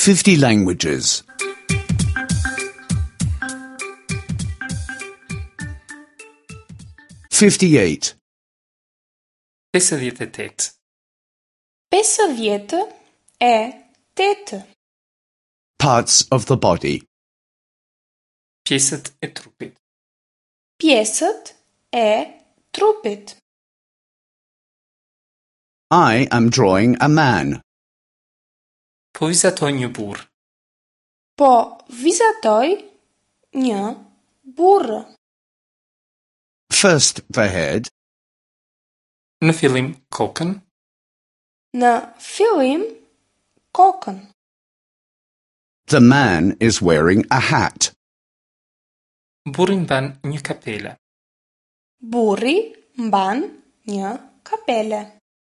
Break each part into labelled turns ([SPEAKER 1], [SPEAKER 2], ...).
[SPEAKER 1] 50 languages. 58.
[SPEAKER 2] 58.
[SPEAKER 3] 58 é 8.
[SPEAKER 1] Parts of the body.
[SPEAKER 2] Pjesët e trupit.
[SPEAKER 3] Pjesët e trupit.
[SPEAKER 1] I am drawing a man.
[SPEAKER 2] Po vizatoj një burr.
[SPEAKER 3] Po vizatoj një burrë.
[SPEAKER 1] First the head,
[SPEAKER 2] Në fillim kokën,
[SPEAKER 3] Në fillim kokën.
[SPEAKER 1] the man is wearing a hat.
[SPEAKER 2] burri mban një kapele.
[SPEAKER 3] Burri mban një kapele.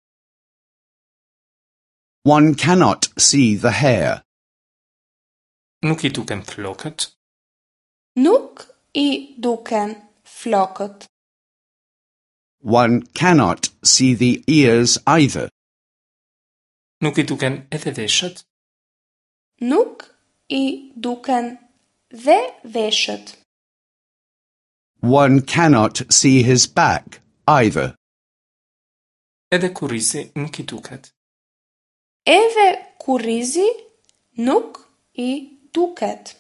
[SPEAKER 1] One cannot see the hair.
[SPEAKER 2] Nuk I duken flokët.
[SPEAKER 3] Nuk I duken flokët.
[SPEAKER 1] One cannot see the ears either.
[SPEAKER 2] Nuk I duken edhe veshët.
[SPEAKER 3] Nuk I duken dhe veshët.
[SPEAKER 1] One cannot see his back either.
[SPEAKER 2] Edhe kurrizi nuk I duket.
[SPEAKER 3] Edhe kurrizi nuk I duket.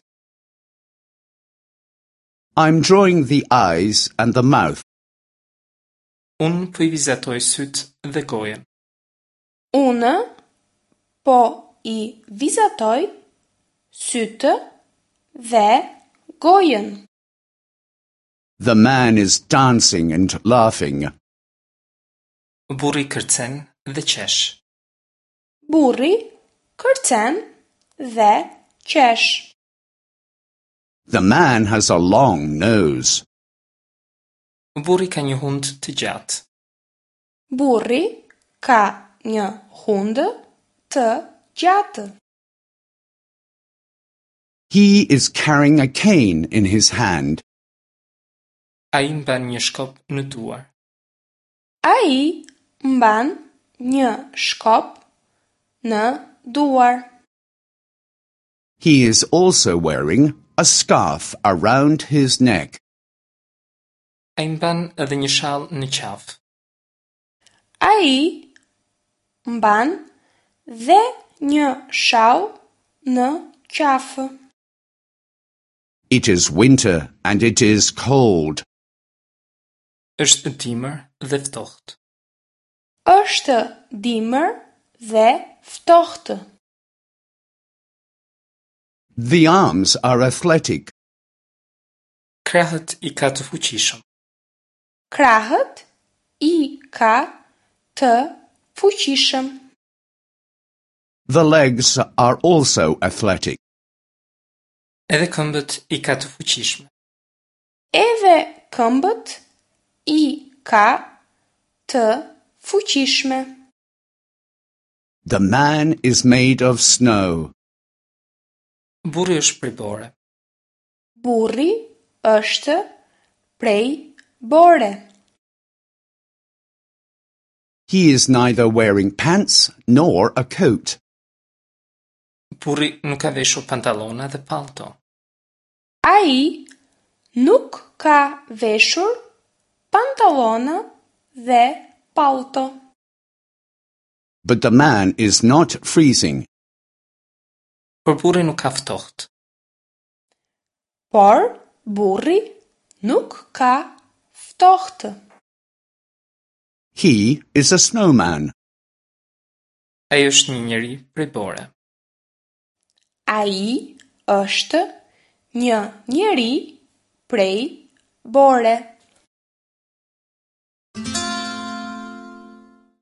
[SPEAKER 1] I'm drawing the eyes and the mouth.
[SPEAKER 2] Unë po I vizatoj syt dhe gojen.
[SPEAKER 3] Unë po I vizatoj sytë dhe gojen.
[SPEAKER 1] The man is dancing and laughing.
[SPEAKER 2] Burri kërcen dhe qesh.
[SPEAKER 3] Burri kërcen dhe qesh.
[SPEAKER 1] The man has a long nose.
[SPEAKER 2] Burri ka një hund të gjatë.
[SPEAKER 3] Burri ka një hund të gjatë.
[SPEAKER 1] He is carrying a cane in his hand.
[SPEAKER 2] Ai mban një shkop në duar.
[SPEAKER 3] Ai mban një shkop në duar.
[SPEAKER 1] He is also wearing a scarf around his neck.
[SPEAKER 2] Ai mban edhe një shall në qafë.
[SPEAKER 3] Ai mban dhe një shall në qafë.
[SPEAKER 1] It is winter and it is cold.
[SPEAKER 2] Është dimër dhe ftohtë.
[SPEAKER 3] Është dimër dhe ftohtë.
[SPEAKER 1] The arms are athletic.
[SPEAKER 2] Krahët I ka të fuqishëm.
[SPEAKER 3] Krahët I ka të fuqishëm.
[SPEAKER 1] The legs are also athletic.
[SPEAKER 2] Edhe këmbët I ka të fuqishme.
[SPEAKER 3] Edhe këmbët I ka të fuqishme.
[SPEAKER 1] The man is made of snow.
[SPEAKER 2] Burri është prej bore.
[SPEAKER 3] Burri është prej bore.
[SPEAKER 1] He is neither wearing pants nor a coat.
[SPEAKER 2] Burri nuk ka veshur pantallona dhe palto.
[SPEAKER 3] Ai nuk ka veshur pantallona dhe palto.
[SPEAKER 1] But the man is not freezing.
[SPEAKER 2] Por burri nuk ka ftohtë.
[SPEAKER 3] Por burri nuk ka ftohtë.
[SPEAKER 1] He is a snowman.
[SPEAKER 2] Ai është një njeri prej bore.
[SPEAKER 3] Ai është një njeri prej bore.